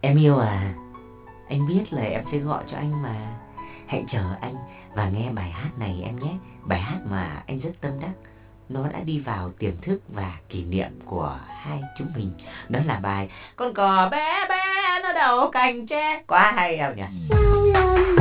Em yêu à, anh biết là em sẽ gọi cho anh mà. Hãy chờ anh và nghe bài hát này em nhé. Bài hát mà anh rất tâm đắc. Nó đã đi vào tiềm thức và kỷ niệm của hai chúng mình. Đó là bài Con cò bé bé nó đầu cành tre. Quá hay em nhỉ. La la